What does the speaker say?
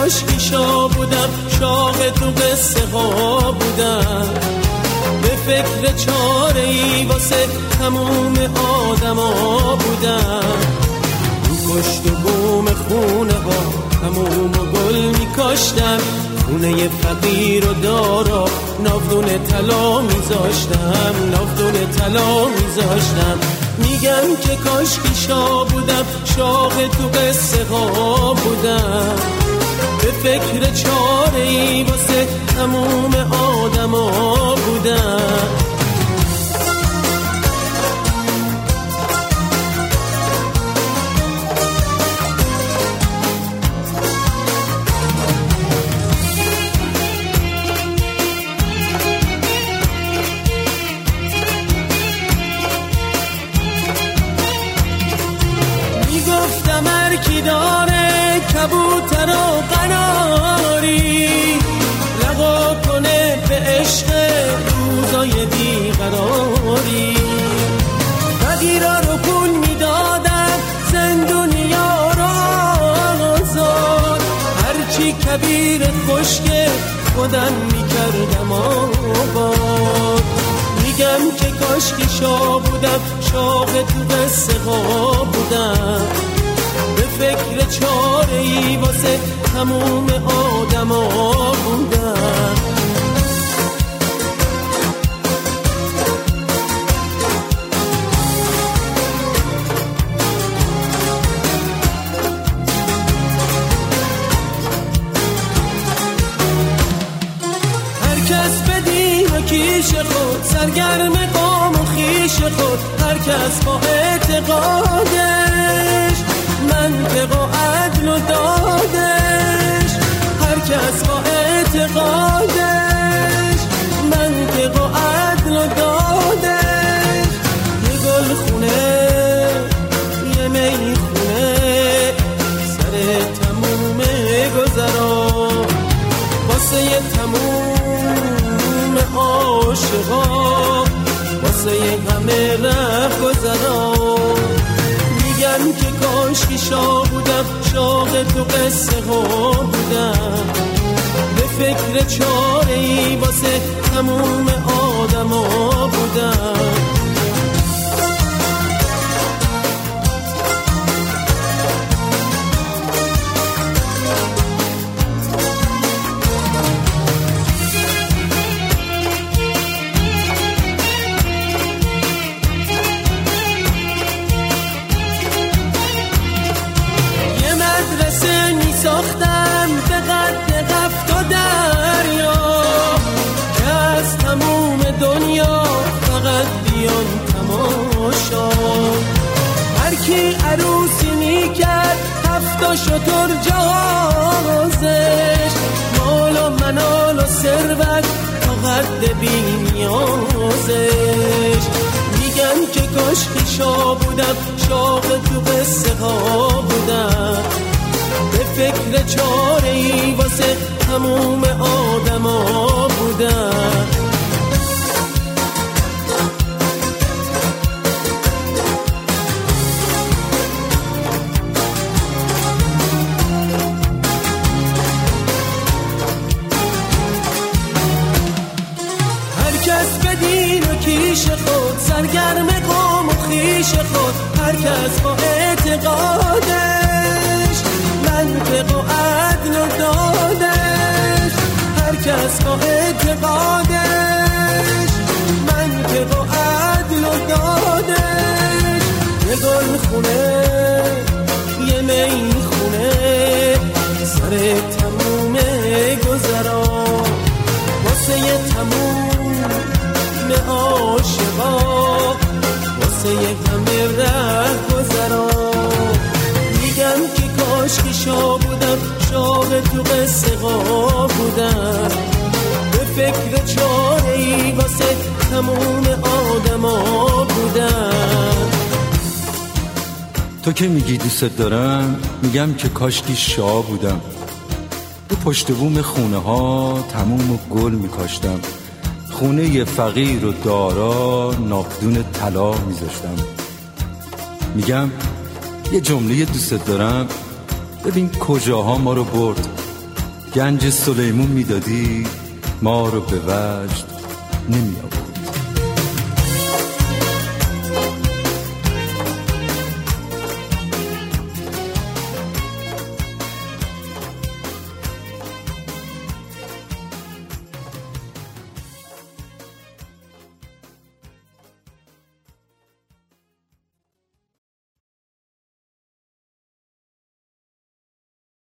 کاشکی شاه بودم، شاه تو قصه ها بودم، به فکر چاره ای واسه تموم آدما بودم. رو پشت و بوم خونه ها تموم گل میکاشتم، خونه فقیر و دارا ناودون طلا میذاشتم، ناودون طلا میذاشتم. میگم که کاشکی شاه بودم، شاه تو قصه ها بودم، به فکر چاره ای واسه تموم آدما بودم. کی داره کبوتر و قناری، لقا کنه به عشق روزای بیقراری. فقیرا رو پول میدادم، زندونیا رو آزاد، هرچی کبیر خشک خودم میکردم آباد. میگم که کاشکی شاه بودم، شاه تو قصه ها بودم، به فکر چاره ای واسه تموم آدما بودم. هر کس به دین و کیش خود، سرگرم قام و خیش خود، هر کس با اعتقادش، منطق و عدل و دادش، هر کس با اعتقادش، منطق و عدل و دادش. یه گل خونه یه می خونه، سر تموم گذرا، واسه یه تموم عاشقا، واسه یه همه ره گذرا. میگم که کاشکی شاه بودم، شاه تو قصه ها بودم، به فکر چاره ای واسه تموم آدما بودم. ساختم به قد قفت و دریا، که از تموم دنیا فقط بیان تماشا. هر کی عروسی میکرد 7 شتر جهازش، مال و منال و ثروت تا قد بی نیازش. میگم که کاشکی شاه بودم، شاه تو قصه ها بودم، به فکر چاره ای واسه تموم آدما بودم. هر کس به دین و کیش خود، سرگرم قام و خیش خود، هر کس با اعتقادش، منطق و عدل و دادش، هر کس با اعتقادش، منطق و عدل و دادش. یه گل خونه یه می خونه، سر تموم گذرا، واسه یه تموم عاشقا، واسه یه همه ره گذرا. میگم که کاشکی شاه بودم، شاه تو قصه ها بودم، به فکر چاره ای واسه تموم آدما بودم. تو که میگی دوست دارم، میگم که کاشکی شاه بودم، به پشت بوم خونه ها تموم و گل میکاشتم، خونه ی فقیر و دارا ناودون طلا میذاشتم. میگم یه جمله دوست دارم، ببین کجاها ما رو برد، گنج سلیمون میدادی ما رو به وجد نمی آورد.